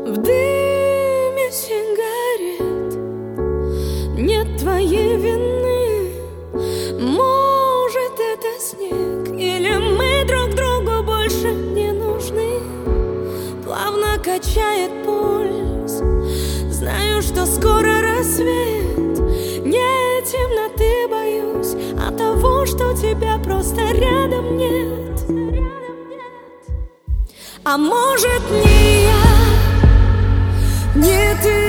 В дыме сигарет нет твоей вины. Может, это снег, или мы друг другу больше не нужны. Плавно качает пульс, знаю, что скоро рассвет. Не темноты боюсь, а того, что тебя просто рядом нет. А может, не я, не ты.